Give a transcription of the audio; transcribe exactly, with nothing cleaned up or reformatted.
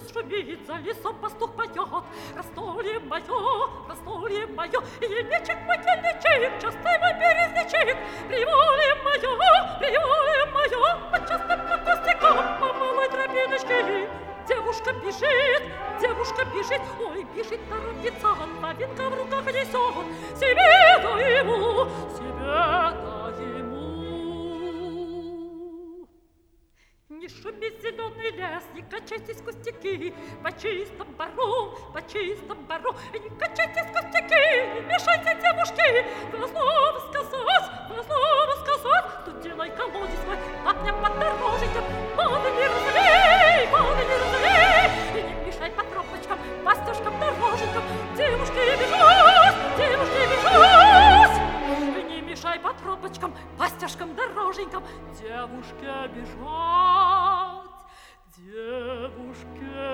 шумит, за лесом пастух поет. Раздолье мое, раздолье мое, ельничек мой, ельничек, частый мой березничек. Приволе мое, приволе мое, по частым кустикам, по малой тропиночке. Девушка бежит, девушка бежит, ой, бежит, торопится, новинка в руках несет. Себе да ему, себе да ему. Не шумит зеленый лес, не качайтесь кустики, по чистому бару, по чистому бару. Не качайтесь кустики, не мешайте девушки. Вы слово сказать, вы слово сказать, тут делай колодец свой, папня под дороженьком. Воды не разлей, воды не разлей, и не мешай по тропочкам, по стежкам, дороженькам. Девушки бежать, девушки бежать, и не мешай по тропочкам, по стежкам, дороженькам. Девушке бежать, девушке